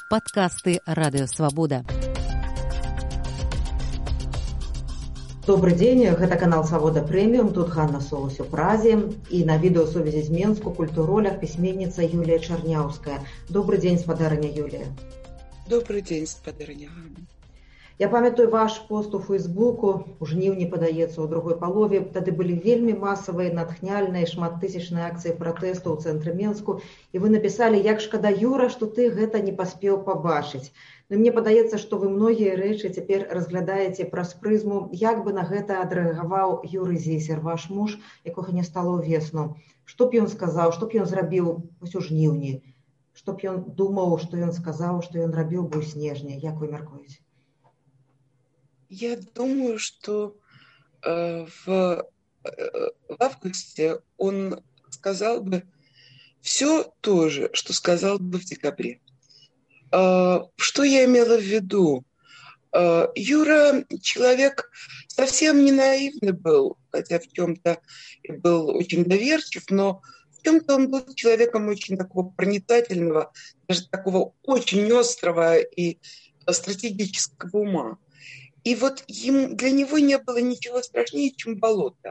Падкасты Радыё Свабода. Добрый день, это канал «Свобода Премиум», тут Ганна Солось у Празе, и на видеосувязі з Менску культуролог, письменница Юлия Чернявская. Добрый день, спадарыня Юлия. Добрый день, спадарыня Ганна. Я памятаю ваш пост у Фейсбуку, у жніўні, падаецца, у другой палове. Тады былі вельмі масавыя, натхняльныя, шматтысячныя акцыі пратэсту ў цэнтры Менску, і вы напісалі, як шкада, Юра, што ты гэта не паспеў пабачыць. Ну, мне падаецца, што вы многія рэчы цяпер разглядаеце праз прызму, як бы на гэта адрэагаваў Юрый Зісер, ваш муж, якога не стало ўвесну. Што б ён сказаў, што б ён зрабіў вось у жніўні? Што б ён думаў, што ён сказаў, што ён рабіў бы ў снежні? Як вы мяркуеце? Я думаю, что в августе он сказал бы все то же, что сказал бы в декабре. Что я имела в виду? Юра человек совсем не наивный был, хотя в чем-то был очень доверчив, но в чем-то он был человеком очень такого проницательного, даже такого очень острого и стратегического ума. И вот для него не было ничего страшнее, чем болото.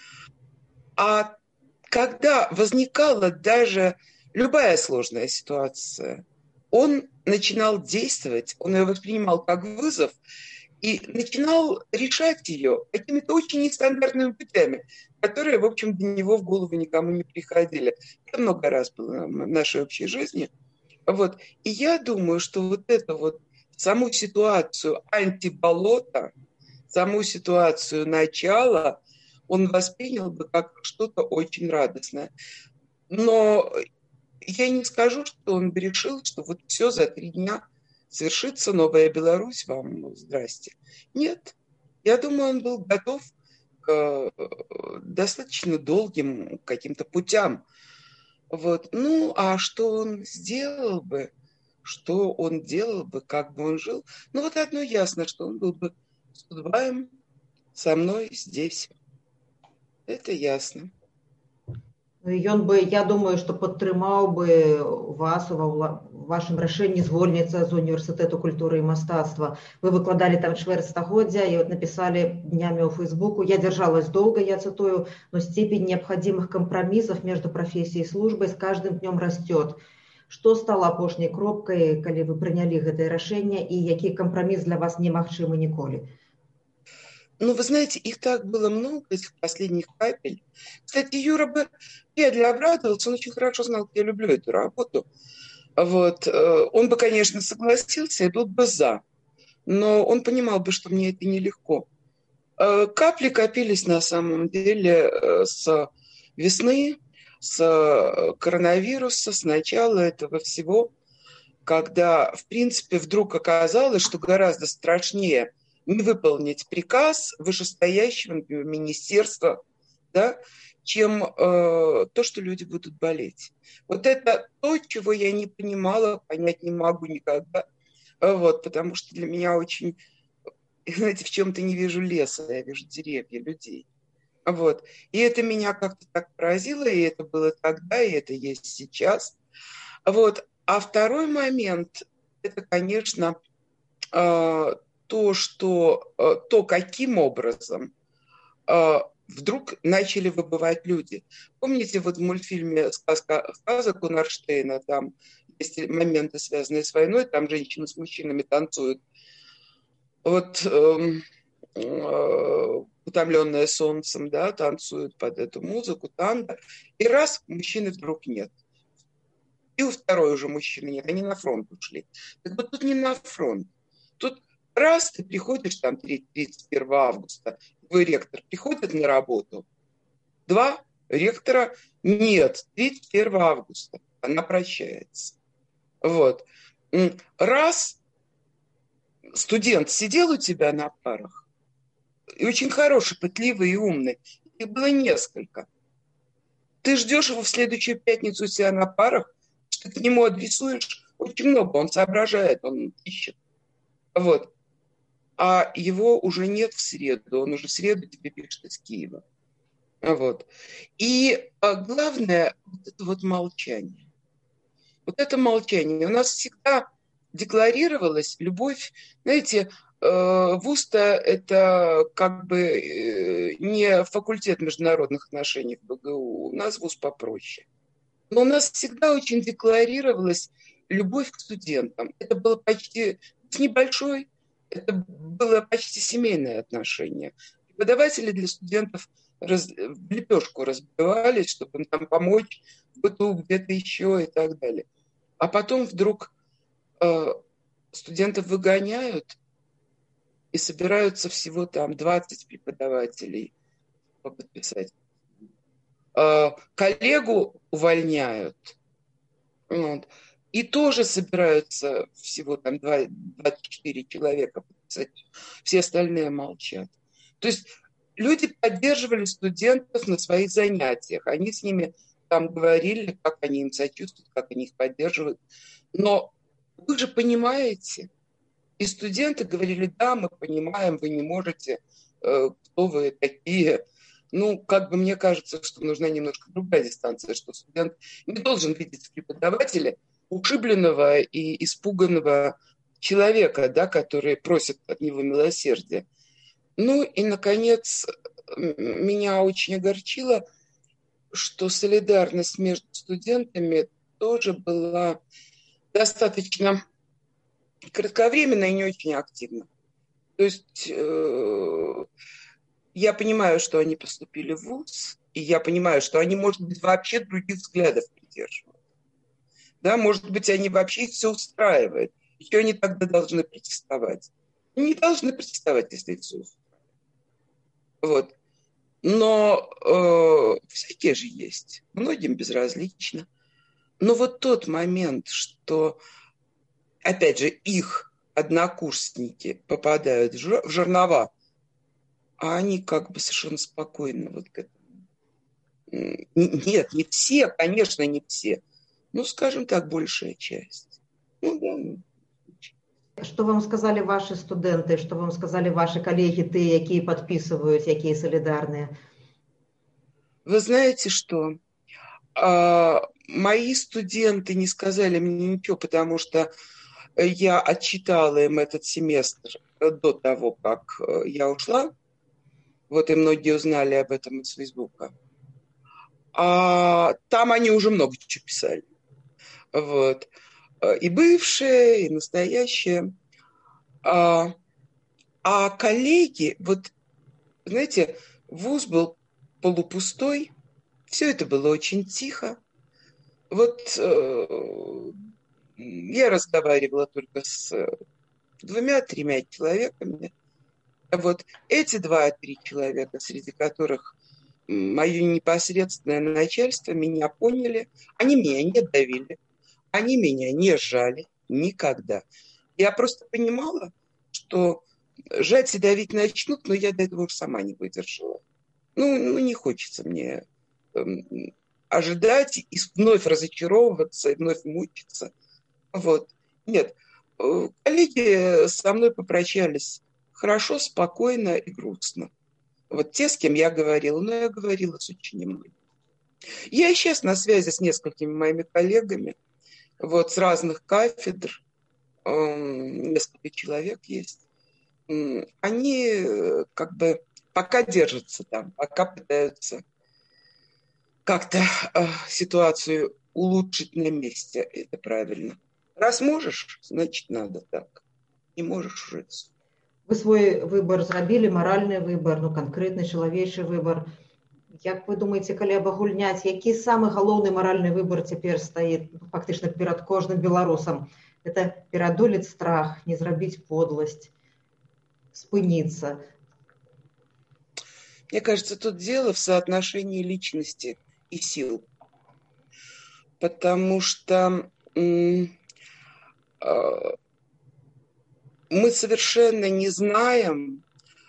А когда возникала даже любая сложная ситуация, он начинал действовать, он ее воспринимал как вызов и начинал решать ее какими-то очень нестандартными путями, которые, в общем, до него в голову никому не приходили. Это много раз было в нашей общей жизни. Вот. И я думаю, что вот это вот саму ситуацию антиболота, саму ситуацию начала он воспринял бы как что-то очень радостное. Но я не скажу, что он бы решил, что вот все за 3 дня свершится, новая Беларусь, вам здрасте. Нет. Я думаю, он был готов к достаточно долгим каким-то путям. Вот. Ну, а что он сделал бы? Что он делал бы, как бы он жил? Ну, вот одно ясно, что он был бы с Удваем, со мной здесь. Это ясно. Ён бы, я думаю, што падтрымаў бы вас у вашым рашэнні звольніцца з універсітэту культуры і мастацтва. Вы выкладалі там чвэрць стагоддзя и вот написали днями у Фейсбуку: «Я держалась долго, я цитую, но степень необходимых компромиссов между профессией и службой с каждым днем растет». Что стало апошняй кропкай, калі вы прынялі гэтае рашэнне, и які компромисс для вас немагчымы ніколі? Ну, вы знаете, их так было много, этих последних капель. Кстати, Юра бы для обрадовался, он очень хорошо знал, что я люблю эту работу. Вот. Он бы, конечно, согласился и был бы за. Но он понимал бы, что мне это нелегко. Капли копились на самом деле с весны, с коронавируса, с начала этого всего, когда, в принципе, вдруг оказалось, что гораздо страшнее не выполнить приказ вышестоящего министерства, да, чем то, что люди будут болеть. Вот это то, чего я не понимала, понять не могу никогда, вот, потому что для меня очень, знаете, в чем-то не вижу леса, я вижу деревья, людей. Вот. И это меня как-то так поразило, и это было тогда, и это есть сейчас. Вот. А второй момент, это, конечно, то, каким образом вдруг начали выбывать люди. Помните, вот в мультфильме «Сказок» у Нарштейна, там есть моменты, связанные с войной, там женщины с мужчинами танцуют. Вот утомленная солнцем, да, танцуют под эту музыку, танго, и раз, мужчины вдруг нет. И у второй уже мужчины нет, они на фронт ушли. Так вот тут не на фронт. Тут раз ты приходишь там 31 августа, твой ректор приходит на работу, 2, ректора нет, 31 августа, она прощается. Вот. Раз студент сидел у тебя на парах, и очень хороший, пытливый и умный, их было несколько. Ты ждешь его в следующую пятницу у себя на парах, что ты к нему адресуешь очень много, он соображает, он ищет. Вот. А его уже нет в среду, он уже в среду тебе пишет из Киева. Вот. И главное, вот это вот молчание. Вот это молчание. У нас всегда декларировалась любовь, знаете, вуз-то это как бы не факультет международных отношений в БГУ, у нас вуз попроще. Но у нас всегда очень декларировалась любовь к студентам. Это было почти небольшой, это было почти семейное отношение. Преподаватели для студентов в лепешку разбивались, чтобы им там помочь, где-то еще и так далее. А потом вдруг студентов выгоняют, и собираются всего там 20 преподавателей подписать. Коллегу увольняют. Вот. И тоже собираются всего там 24 человека подписать. Все остальные молчат. То есть люди поддерживали студентов на своих занятиях. Они с ними там говорили, как они им сочувствуют, как они их поддерживают. Но вы же понимаете, и студенты говорили, да, мы понимаем, вы не можете, кто вы такие. Ну, как бы мне кажется, что нужна немножко другая дистанция, что студент не должен видеть в преподавателе ушибленного и испуганного человека, да, который просит от него милосердия. Ну и, наконец, меня очень огорчило, что солидарность между студентами тоже была достаточно кратковременно и не очень активно. То есть я понимаю, что они поступили в вуз, и я понимаю, что они, может быть, вообще других взглядов придерживают. Да, может быть, они вообще их все устраивают. Еще они тогда должны протестовать. Не должны протестовать, если их все устраивает. Вот. Но всякие же есть. Многим безразлично. Но вот тот момент, что опять же, их однокурсники попадают в жернова, а они как бы совершенно спокойно вот к этому. Нет, не все, конечно, не все. Ну, скажем так, большая часть. Ну, да. Что вам сказали ваши студенты, что вам сказали ваши коллеги, якія подписывают, якія солидарные? Вы знаете что? Мои студенты не сказали мне ничего, потому что я отчитала им этот семестр до того, как я ушла. Вот и многие узнали об этом из Фейсбука. А там они уже много чего писали. Вот. И бывшие, и настоящие. А коллеги, вот, знаете, вуз был полупустой, все это было очень тихо. Вот я разговаривала только с 2-3 человеками. Вот эти 2-3 человека, среди которых мое непосредственное начальство, меня поняли. Они меня не давили, они меня не сжали никогда. Я просто понимала, что жать и давить начнут, но я до этого уже сама не выдержала. Ну не хочется мне ожидать и вновь разочаровываться, и вновь мучиться. Вот. Нет, коллеги со мной попрощались хорошо, спокойно и грустно. Вот те, с кем я говорила, но я говорила с очень немногими. Я сейчас на связи с несколькими моими коллегами, вот, с разных кафедр, несколько человек есть. Они как бы пока держатся там, пока пытаются как-то ситуацию улучшить на месте. Это правильно. Раз можешь, значит надо так. Не можешь уже. Вы свой выбор зрабілі, маральны выбор, канкрэтны чалавечы выбор. Як вы думаеце, калі абагульняць, які самы галоўны маральны выбор цяпер стаіць фактычна перад кожным беларусам? Это пераадолець страх, не зрабіць подласць, спыніцца. Мне кажется, тут дело в соотношении личности и сил. Потому что мы совершенно не знаем,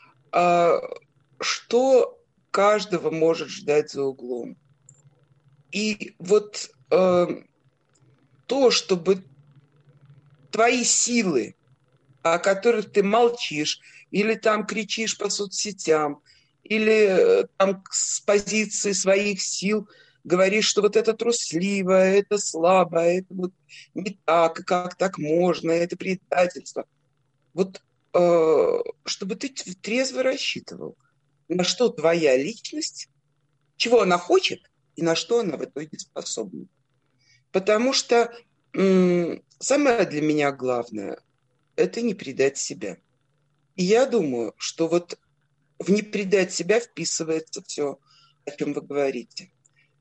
что каждого может ждать за углом. И вот то, чтобы твои силы, о которых ты молчишь, или там кричишь по соцсетям, или там с позиции своих сил говоришь, что вот это трусливо, это слабо, это вот не так, как так можно, это предательство. Вот чтобы ты трезво рассчитывал, на что твоя личность, чего она хочет и на что она в итоге способна. Потому что самое для меня главное – это не предать себя. И я думаю, что вот в не предать себя вписывается все, о чем вы говорите.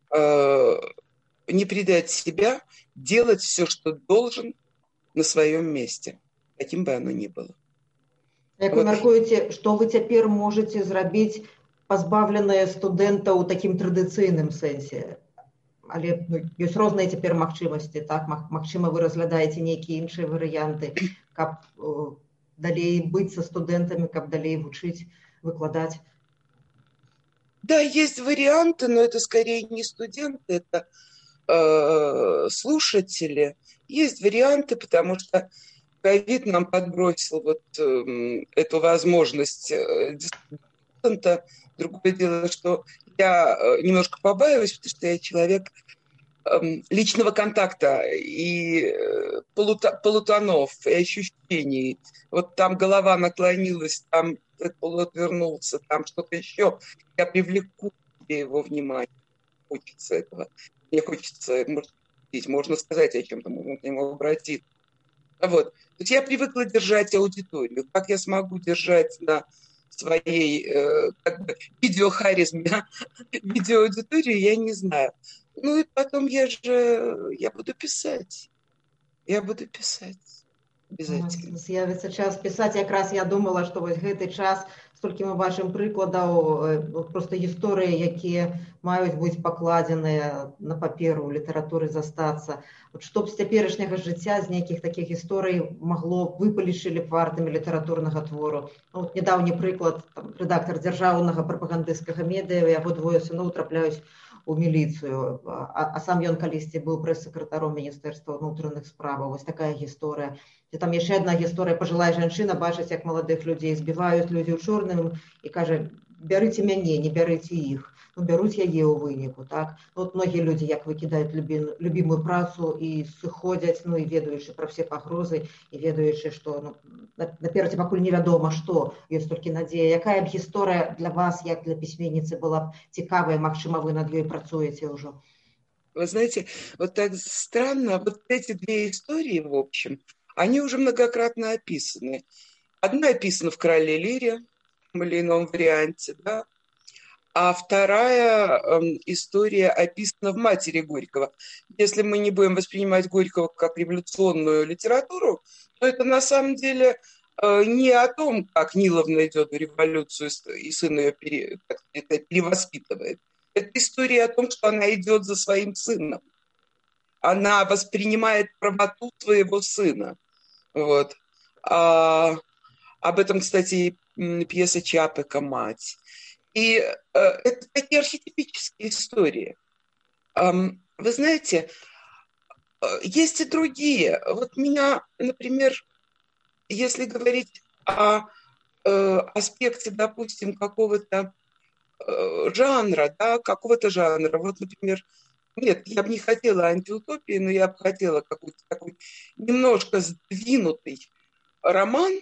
Не предать себя, делать все, что должен на своем месте, каким бы оно ни было. Як вы Вот. мяркуеце, што вы цяпер можаце зрабіць, пазбаўленыя студэнтаў у такім традыцыйным сэнсе? Але ёсць розныя цяпер магчымасці, так? Магчыма, вы разглядаеце нейкія іншыя варыянты, каб далей быць са студэнтамі, каб далей вучыць, выкладаць? Да, есть варианты, но это скорее не студенты, это слушатели. Есть варианты, потому что ковид нам подбросил вот эту возможность дистанта. Другое дело, что я немножко побаиваюсь, потому что я человек личного контакта и полутонов, и ощущений. Вот там голова наклонилась, там полуотвернулся, там что-то еще. Я привлеку себе его внимание. Хочется этого. Мне хочется, можно сказать о чем-то, можно к нему обратиться. Вот. То есть я привыкла держать аудиторию. Как я смогу держать на своей видеохаризме видеоаудиторию, я не знаю. Ну и потом я буду писать. Я буду писать. Обязательно. З'явіцца час пісаць. Якраз я думала, што вось гэты час, столькі мы бачым прыкладаў, проста гісторыі, якія маюць быць пакладзеныя на паперу, у літаратуры застацца. От што б з цяперашняга жыцця, з нейкіх такіх гісторый магло выпалічылі б вартамі літаратурнага твору. Ну, от нядаўні прыклад, рэдактар дзяржаўнага прапагандысцкага медыа, яго двое сыноў трапляюць у міліцыю, а сам ён калісьці быў прэс-сакратаром Міністэрства ўнутраных справаў. Вось такая гісторыя. І там яшчэ адна гісторыя, пажылая жанчына бачыць, як маладых людзей збіваюць людзі ў чорным і кажа: бярыце мяне, не бярыце іх. Ну, бяруць яе ў выніку, так? Вот многія людзі як выкідаюць любімую працу і сыходзяць, ну і ведаючы пра ўсе пагрозы, і ведаючы, што наперадзе пакуль невядома што, ёсць толькі надзея. Якая б гісторыя для вас, як для пісьменніцы, была б цікавая, магчыма, вы над ёй працуеце ўжо? Вы знаете, вот так странно, вот эти две истории, в общем, они уже многократно описаны. Одна описана в «Короле Лире» в том или ином варианте, да, а вторая история описана в «Матери Горького». Если мы не будем воспринимать Горького как революционную литературу, то это на самом деле не о том, как Ниловна идет в революцию и сын ее перевоспитывает. Это история о том, что она идет за своим сыном. Она воспринимает правоту своего сына. Вот. Об этом, кстати, пьеса Чапека «Мать». И это такие архетипические истории. Вы знаете, есть и другие. Вот меня, например, если говорить о аспекте, допустим, какого-то жанра, да, какого-то жанра. Вот, например, нет, я бы не хотела антиутопии, но я бы хотела какой-то такой немножко сдвинутый роман,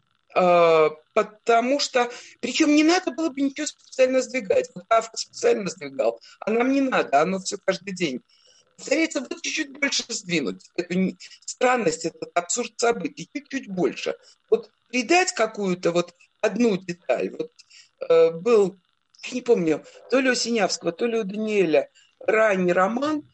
потому что, причем не надо было бы ничего специально сдвигать. Вот Кафка специально сдвигал, а нам не надо, оно все каждый день. Старается вот чуть-чуть больше сдвинуть эту странность, этот абсурд событий, чуть-чуть больше. Вот придать какую-то вот одну деталь. Вот был, я не помню, то ли у Синявского, то ли у Даниэля ранний роман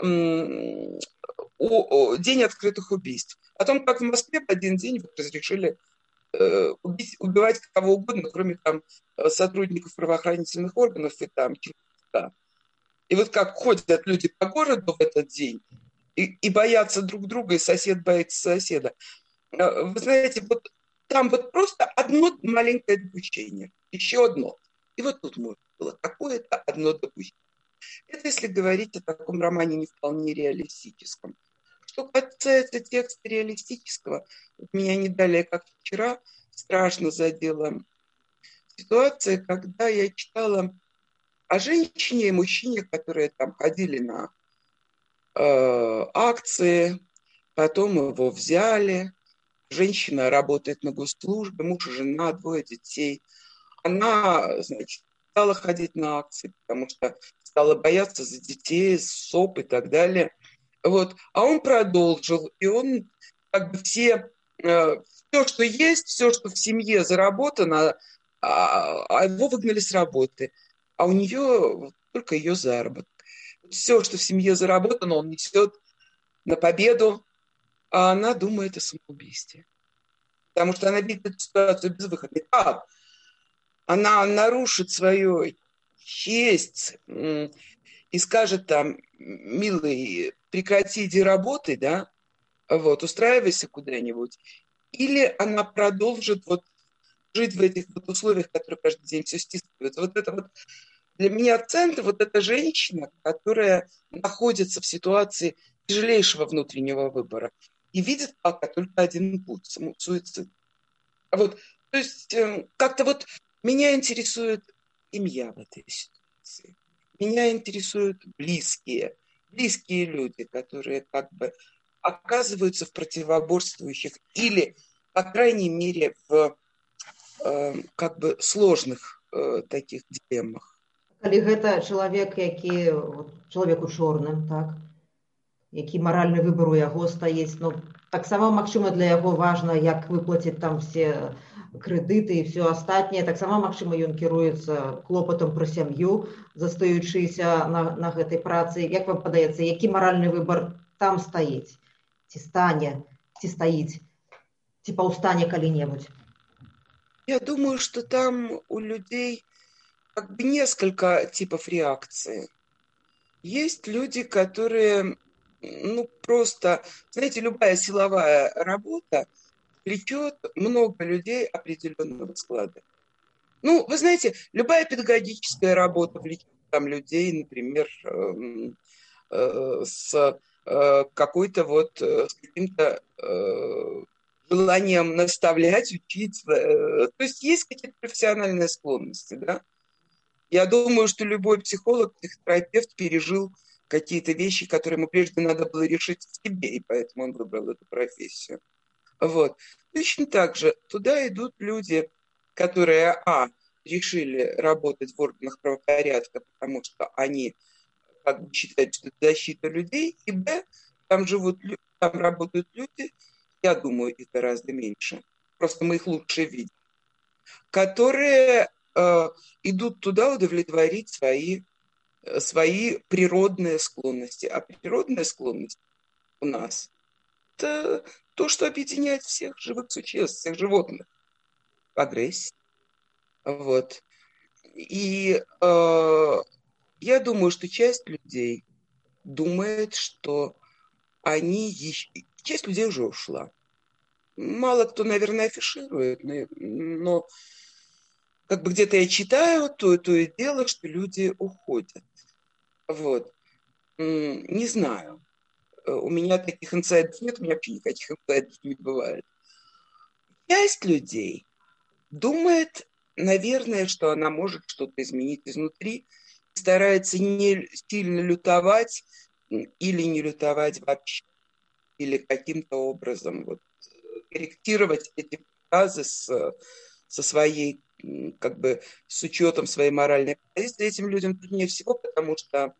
«День открытых убийств». О том, как в Москве в один день разрешили убивать кого угодно, кроме там сотрудников правоохранительных органов и там да. И вот как ходят люди по городу в этот день и боятся друг друга, и сосед боится соседа. Вы знаете, вот там вот просто одно маленькое допущение, еще одно. И вот тут можно было какое-то одно допущение. Это если говорить о таком романе не вполне реалистическом. Что касается текста реалистического, меня не далее, как вчера, страшно задела ситуация, когда я читала о женщине и мужчине, которые там ходили на акции, потом его взяли. Женщина работает на госслужбе, муж и жена, 2 детей. Она, значит, стала ходить на акции, потому что стала бояться за детей, СОП и так далее. Вот. А он продолжил, и он как бы все, что есть, все, что в семье заработано, а его выгнали с работы. А у нее только ее заработок. Все, что в семье заработано, он несет на победу, а она думает о самоубийстве. Потому что она видит эту ситуацию безвыходной. Как? Она нарушит свою честь и скажет там: милый, прекрати, иди работай, да, вот, устраивайся куда-нибудь. Или она продолжит вот жить в этих вот условиях, которые каждый день все стискиваются. Вот это вот для меня центр, вот эта женщина, которая находится в ситуации тяжелейшего внутреннего выбора и видит пока только один путь – суицид. Вот, то есть как-то вот меня интересует семья в этой ситуации. Меня интересуют близкие люди, которые как бы оказываются в противоборствующих или, по крайней мере, в как бы сложных таких дилеммах. Калі гэта чалавек, чалавек у чорным, так, які маральны выбар у яго стаіць, ну, таксама, магчыма, для яго важна, як выплаціць там все крэдыты і все астатняе, таксама, магчыма, ён кіруецца клопатам пра сям'ю, застаючыся на гэтай працы. Як вам падаецца, які маральны выбар там стаіць? Ці стаіць, ці паўстане калі-небудзь? Я думаю, что там у людей как бы несколько типов реакции. Есть люди, которые, ну, просто, знаете, любая силовая работа влечет много людей определенного склада. Ну, вы знаете, любая педагогическая работа влечет там людей, например, с какой-то вот, с каким-то желанием наставлять, учить. То есть есть какие-то профессиональные склонности, да? Я думаю, что любой психолог, психотерапевт пережил какие-то вещи, которые ему прежде надо было решить в себе, и поэтому он выбрал эту профессию. Вот. Точно так же туда идут люди, которые, решили работать в органах правопорядка, потому что они как бы считают, что это защита людей, и там работают люди, я думаю, их гораздо меньше, просто мы их лучше видим, которые идут туда удовлетворить свои природные склонности. А природная склонность у нас – это то, что объединяет всех живых существ, всех животных. Агрессия. Вот. И я думаю, что часть людей думает, что часть людей уже ушла. Мало кто, наверное, афиширует, но как бы где-то я читаю то и дело, что люди уходят. Вот. Не знаю. У меня таких инсайдов нет, у меня вообще никаких инсайдов не бывает. Часть людей думает, наверное, что она может что-то изменить изнутри, старается не сильно лютовать или не лютовать вообще, или каким-то образом вот корректировать эти фразы со своей, как бы, с учетом своей моральной позиции. Этим людям труднее всего, потому что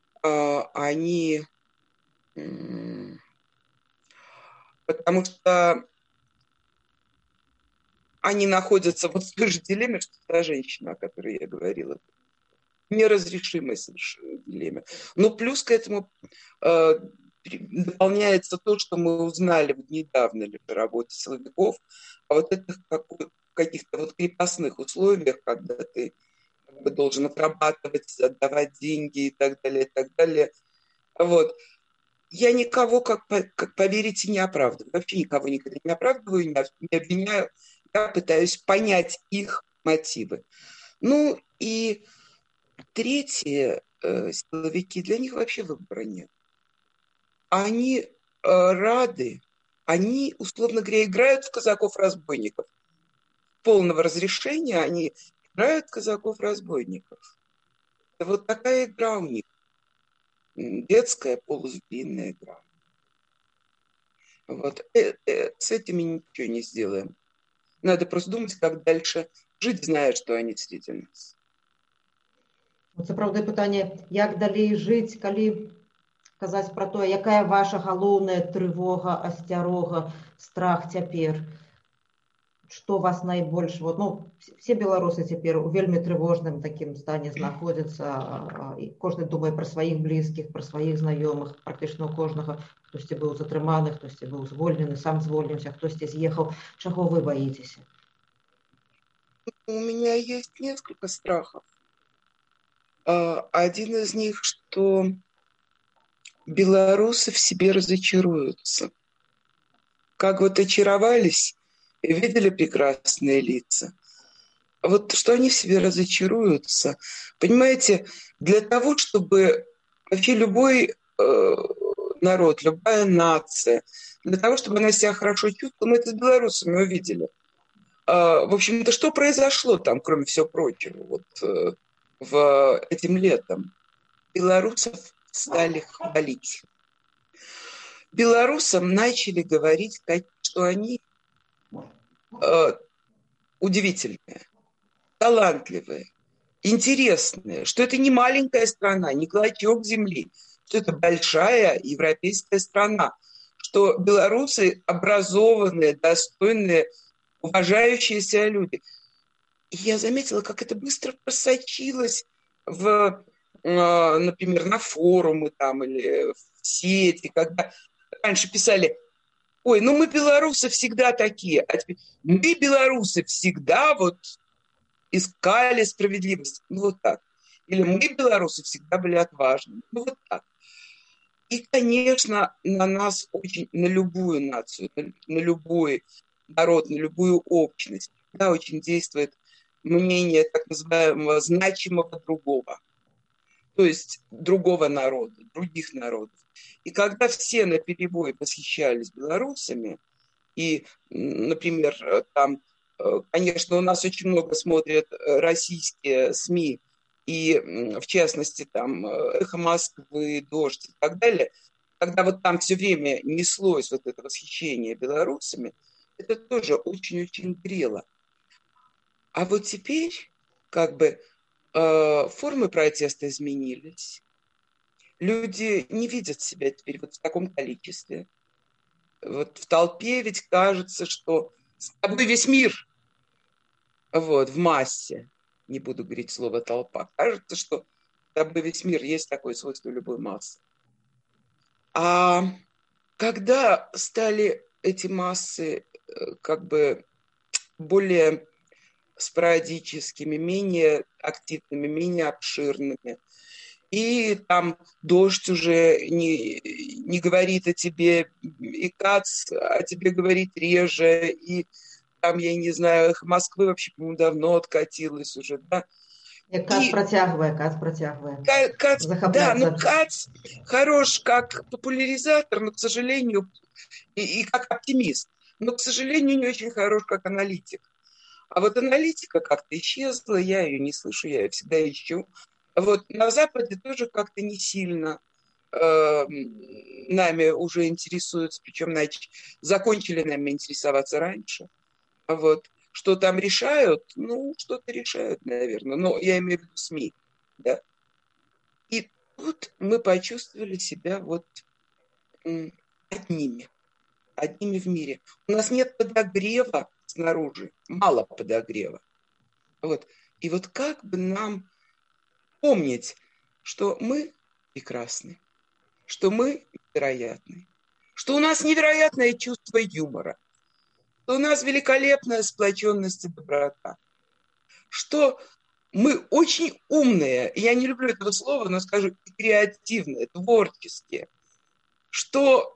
они находятся вот в той же дилемме, что та женщина, о которой я говорила. Неразрешимой совершенно дилемме. Но плюс к этому дополняется то, что мы узнали вот недавно в работе силовиков, а вот это в каких-то вот крепостных условиях, когда ты как бы должен отрабатывать, отдавать деньги и так далее, и так далее. Вот. Я никого, как поверите, не оправдываю. Вообще никого никогда не оправдываю, не обвиняю. Я пытаюсь понять их мотивы. Ну и третьи силовики, для них вообще выбора нет. Они рады, они, условно говоря, играют в казаков-разбойников. Полного разрешения они играют в казаков-разбойников. Вот такая игра у них. Детская полузбинная игра. Вот. С этими ничего не сделаем. Надо просто думать, как дальше жить, зная, что они среди нас. Це, правда, питання, як далі жити, коли казаць пра тое, якая ваша галоўная трывога, асцярога, страх цяпер? Што вас найбольш... Все беларусы цяпер у вельмі трывожным такім стане знаходзяцца, і кожны думае пра сваіх блізкіх, пра сваіх знаёмых, практычна у кожнага. Хтосьці быў затрыманы, хтосьці быў звольнены, сам звольніўся, хтосьці з'ехаў. Чаго вы баіцеся? У меня есть несколько страхов. Один из них, что белорусы в себе разочаруются. Как вот очаровались и видели прекрасные лица. Вот что они в себе разочаруются. Понимаете, для того, чтобы вообще любой народ, любая нация, для того, чтобы она себя хорошо чувствовала, мы это с белорусами увидели. В общем-то, что произошло там, кроме всего прочего, вот этим летом? Белорусов стали хвалить. Белорусам начали говорить, что они удивительные, талантливые, интересные, что это не маленькая страна, не клочок земли, что это большая европейская страна, что белорусы образованные, достойные, уважающие себя люди. И я заметила, как это быстро просочилось например, на форумы там или в сети, когда раньше писали: ой, мы белорусы всегда такие, а теперь мы белорусы всегда вот искали справедливость. Вот так. Или мы белорусы всегда были отважными. Вот так. И, конечно, на нас очень, на любую нацию, на любой народ, на любую общность, да, очень действует мнение так называемого значимого другого. То есть другого народа, других народов. И когда все наперебой восхищались белорусами, и, например, там, конечно, у нас очень много смотрят российские СМИ, и, в частности, там, «Эхо Москвы», «Дождь» и так далее, когда вот там все время неслось вот это восхищение белорусами, это тоже очень-очень грело. А вот теперь, как бы, формы протеста изменились. Люди не видят себя теперь вот в таком количестве. Вот в толпе ведь кажется, что с тобой весь мир. Вот, в массе. Не буду говорить слово толпа. Кажется, что с тобой весь мир. Есть такое свойство любой массы. А когда стали эти массы как бы более спорадическими, менее активными, менее обширными, и там «Дождь» уже не говорит о тебе, и КАЦ о тебе говорит реже, и там, я не знаю, «Эхо Москвы» вообще, по-моему, давно откатилось уже, да. КАЦ протягивает. КАЦ, да, КАЦ хорош как популяризатор, но, к сожалению, и как оптимист, но, к сожалению, не очень хорош как аналитик. А вот аналитика как-то исчезла, я ее не слышу, я ее всегда ищу. Вот на Западе тоже как-то не сильно нами уже интересуются, причем закончили нами интересоваться раньше. Вот. Что там решают? Что-то решают, наверное. Но я имею в виду СМИ. Да? И тут мы почувствовали себя вот одними в мире. У нас нет подогрева снаружи, мало подогрева. Вот. И вот как бы нам помнить, что мы прекрасны, что мы невероятны, что у нас невероятное чувство юмора, что у нас великолепная сплоченность и доброта, что мы очень умные, я не люблю этого слова, но скажу креативные, творческие, что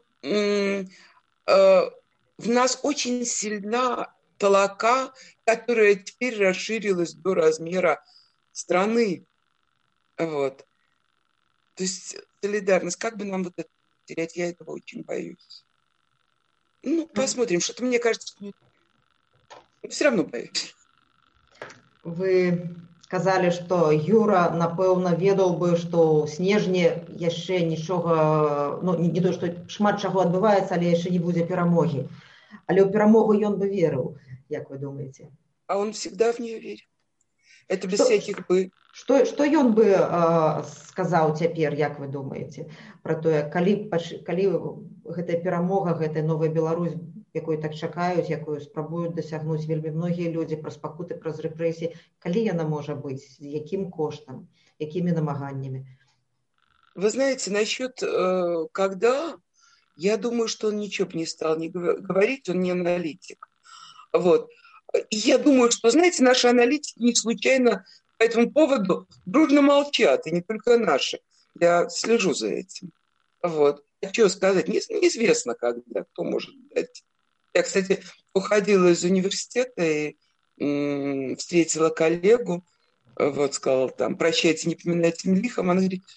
в нас очень сильна толока, которая теперь расширилась до размера страны. Вот. То есть солидарность, как бы нам вот это терять, я этого очень боюсь. Посмотрим, что-то мне кажется, что все равно боюсь. Вы сказалі, што Юра, напэўна, ведаў бы, што ў снежні яшчэ нічога, ну, не то, што шмат чаго адбываецца, але яшчэ не будзе перамогі. Але ў перамогу ён бы верыў, як вы думаеце? А он всегда в нее верит. Это без всяких «бы». Што ён бы сказаў цяпер, як вы думаеце, пра тое, калі гэтая перамога, гэтая новая Беларусь, якую так чакаюць, якую спрабуюць дасягнуць вельмі многія людзі праз пакуты, праз рэпрэсіі, калі яна можа быць, якім коштам, якімі намаганнямі? Вы знаете, насчет когда, я думаю, что он ничего бы не стал не говорить, он не аналитик. Вот. И я думаю, что, знаете, наши аналитики не случайно по этому поводу дружно молчат, и не только наши. Я слежу за этим. Вот. А что сказать? Неизвестно, когда, кто может дать. Я, кстати, уходила из университета и встретила коллегу, вот, сказала там, прощайте, не поминайте лихом. Она говорит,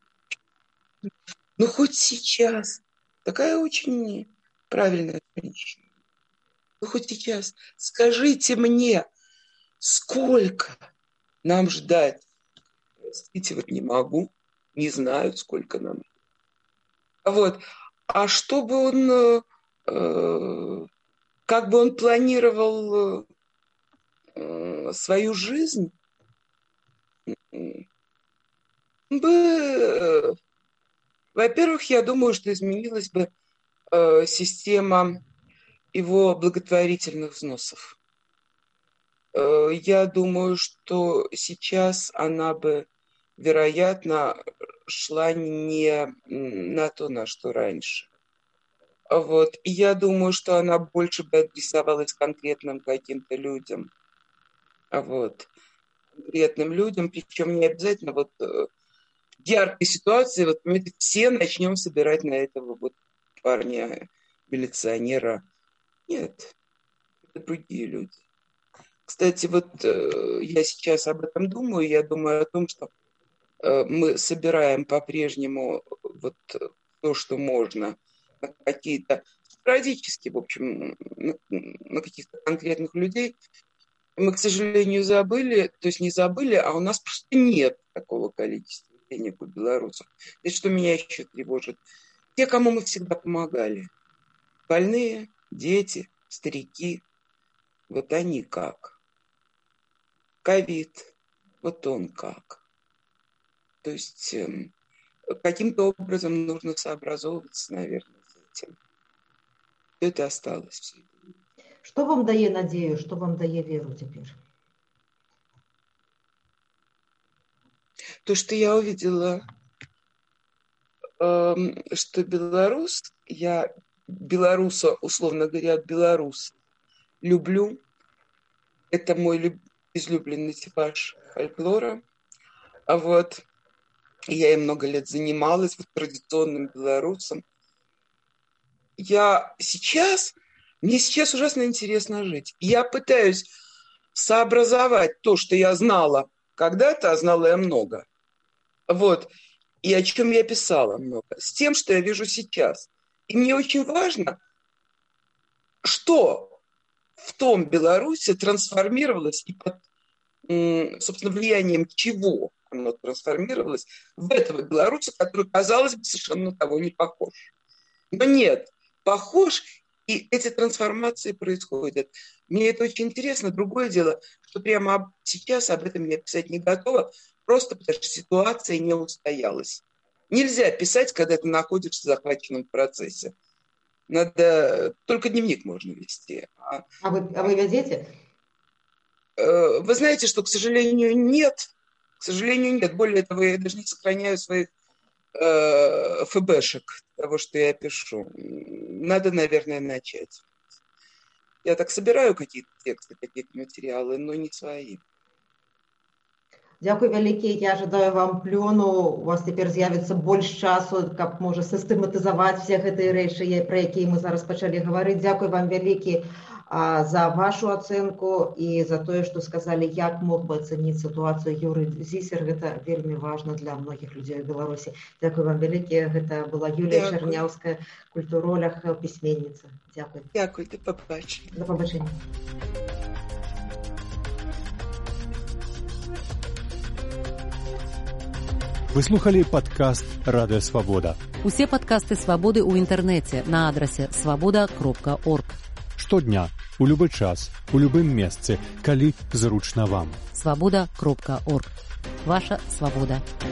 ну хоть сейчас. Такая очень правильная женщина. Ну хоть сейчас скажите мне, сколько нам ждать? Простите, вот не могу, не знаю, сколько нам. Вот. А чтобы он, как бы он планировал свою жизнь, во-первых, я думаю, что изменилась бы система его благотворительных взносов. Я думаю, что сейчас она бы, вероятно, шла не на то, на что раньше. Вот. И я думаю, что она больше бы адресовалась конкретным каким-то людям. Вот. Конкретным людям, причем не обязательно вот яркой ситуации, вот мы все начнем собирать на этого вот парня, милиционера. Нет, это другие люди. Кстати, вот я сейчас об этом думаю, я думаю о том, что мы собираем по-прежнему вот то, что можно, на какие-то спорадически, в общем, на каких-то конкретных людей. Мы, к сожалению, забыли, то есть не забыли, а у нас просто нет такого количества денег у белорусов. Это что меня еще тревожит. Те, кому мы всегда помогали. Больные, дети, старики. Вот они как. Ковид. Вот он как. То есть каким-то образом нужно сообразовываться, наверное, с этим. Это осталось все. Што вам дае надзею, што вам дае веру цяпер? То, что я увидела, что я белоруса, условно говоря, белорус, люблю. Это мой излюбленный типаж фольклора. А вот я им много лет занималась, вот, традиционным белорусом. Мне сейчас ужасно интересно жить. Я пытаюсь сообразовать то, что я знала когда-то, а знала я много. Вот. И о чем я писала много. С тем, что я вижу сейчас. И мне очень важно, что в том Беларуси трансформировалось и под, собственно, влиянием чего оно трансформировалось в этого белоруса, который, казалось бы, совершенно на того не похож. Но нет, похож, и эти трансформации происходят. Мне это очень интересно. Другое дело, что прямо сейчас об этом я писать не готова, просто потому что ситуация не устоялась. Нельзя писать, когда ты находишься в захваченном процессе. Надо... Только дневник можно вести. А вы ведете? Вы знаете, что, к сожалению, нет. К сожалению, нет. Более того, я даже не сохраняю своих ФБшек того, что я пишу. Надо, наверное, начать. Я так собираю какие-то тексты, какие-то материалы, но не свои. Дзякуй вялікі, я жадаю вам плёну, у вас цяпер з'явіцца больш часу, каб можа сістэматызаваць все гэтыя рэчы, пра якія мы зараз пачалі гаварыць. Дзякуй вам вялікі за вашу ацэнку і за тое, што сказалі, як мог бы ацэніць сітуацыю Юрый Зісер. Гэта вельмі важна для многіх людзей у Беларусі. Дзякуй вам вялікі. Гэта была Юлія Чарняўская, культуролог, пісьменніца. Дзякуй. Дзякуй, да пабачення. Да пабачення. Вы слухали падкаст «Радыё Свабода». Усе падкасты «Свабоды» ў інтэрнэце на адрасе swaboda.org. Штодня, у любы час, у любым месцы, калі зручна вам. swaboda.org. Ваша свабода.